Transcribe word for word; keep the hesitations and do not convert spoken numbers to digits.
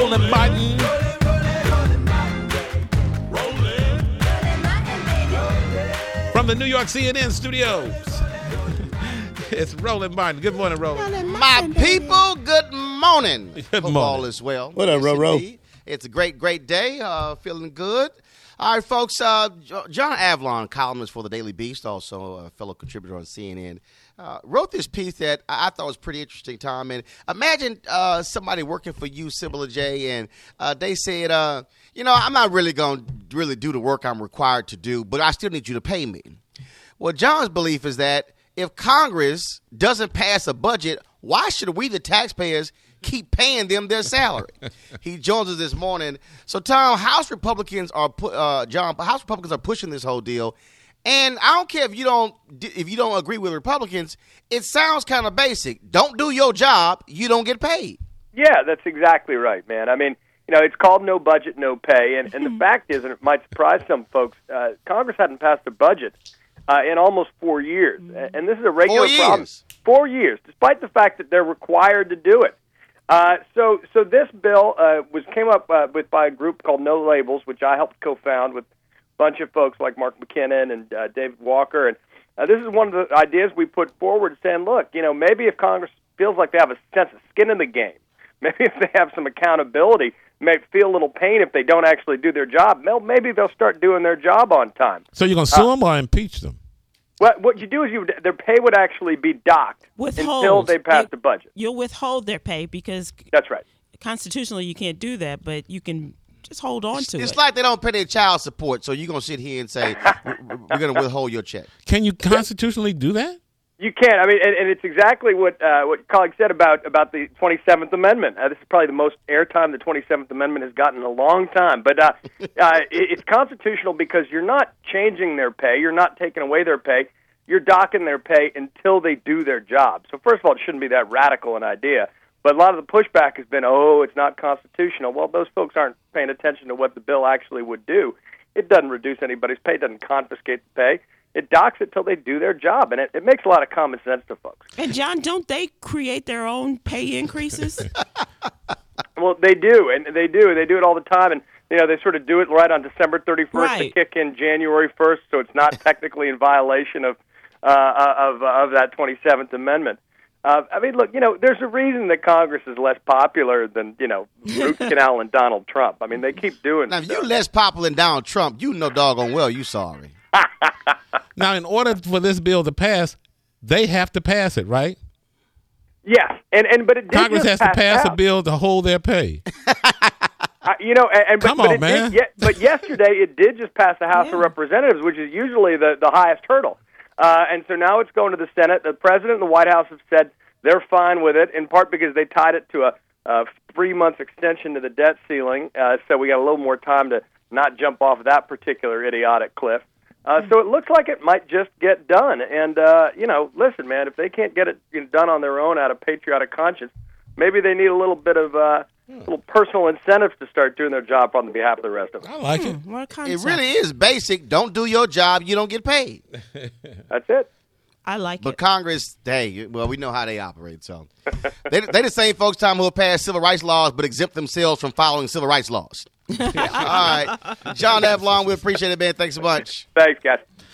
Rolling Biden. From the New York C N N studios, it's Rolling Biden. Good morning, Rolling. My people, good morning. Good Hope morning. all is well. What up, Yes, Ro-Ro? indeed. It's a great, great day. Uh, feeling good. All right, folks. Uh, John Avlon, columnist for the Daily Beast, also a fellow contributor on C N N, uh, wrote this piece that I thought was pretty interesting, Tom. And imagine uh, somebody working for you, Sybil J, and uh, they said, uh, you know, I'm not really going to really do the work I'm required to do, but I still need you to pay me. Well, John's belief is that if Congress doesn't pass a budget, why should we, the taxpayers, keep paying them their salary? He joins us this morning. So, Tom, House Republicans are pu- uh, John. House Republicans are pushing this whole deal, and I don't care if you don't if you don't agree with Republicans. It sounds kind of basic. Don't do your job, you don't get paid. Yeah, that's exactly right, man. I mean, you know, it's called no budget, no pay, and, and the fact is, and it might surprise some folks, uh, Congress hadn't passed a budget uh, in almost four years, and this is a regular Four problem. years. Four years, despite the fact that they're required to do it. Uh, so, so this bill uh, was came up uh, with by a group called No Labels, which I helped co-found with a bunch of folks like Mark McKinnon and uh, David Walker. And uh, this is one of the ideas we put forward, saying, look, you know, maybe if Congress feels like they have a sense of skin in the game, maybe if they have some accountability, may feel a little pain if they don't actually do their job, well, maybe they'll start doing their job on time. So you're going to sue them or impeach them? Well, what you do is you their pay would actually be docked Withhold. until they pass They- the budget. You'll withhold their pay because That's right. constitutionally you can't do that, but you can just hold on to It's it. like they don't pay their child support, so you're going to sit here and say, we're going to withhold your check. Can you constitutionally do that? You can. I mean, and, and it's exactly what uh, what your colleague said about about the twenty-seventh Amendment. Uh, this is probably the most airtime the twenty-seventh Amendment has gotten in a long time. But uh, uh, it, it's constitutional because you're not changing their pay. You're not taking away their pay. You're docking their pay until they do their job. So first of all, it shouldn't be that radical an idea. But a lot of the pushback has been, oh, it's not constitutional. Well, those folks aren't paying attention to what the bill actually would do. It doesn't reduce anybody's pay. It doesn't confiscate the pay. It docks it till they do their job, and it, it makes a lot of common sense to folks. And John, don't they create their own pay increases? Well, they do, and they do. They do it all the time, and you know they sort of do it right on December thirty-first. Right. They kick in January first, so it's not technically in violation of uh, of of that twenty-seventh Amendment. Uh, I mean, look, you know, there's a reason that Congress is less popular than you know Root Canal and Donald Trump. I mean, they keep doing. Now, if stuff. you're less popular than Donald Trump, you know doggone well you sorry. Now, in order for this bill to pass, they have to pass it, right? Yes, and and but it did Congress just has to pass a out. bill to hold their pay. Uh, you know, and, and but, Come but on, it man. Did, ye- but yesterday it did just pass the House Yeah. of Representatives, which is usually the, the highest hurdle. Uh, and so now it's going to the Senate. The President and the White House have said they're fine with it, in part because they tied it to a, a three-month extension to the debt ceiling. Uh, so we got a little more time to not jump off that particular idiotic cliff. Uh, so it looks like it might just get done. And, uh, you know, listen, man, if they can't get it you know, done on their own out of patriotic conscience, maybe they need a little bit of uh, little personal incentives to start doing their job on behalf of the rest of us. I like it. What a It concept. really is basic. Don't do your job, you don't get paid. That's it. I like But it. Congress, hey, well, we know how they operate. So they they the same folks, Tom, who will pass civil rights laws but exempt themselves from following civil rights laws. All right. John Avlon, we appreciate it, man. Thanks so much. Thanks, guys.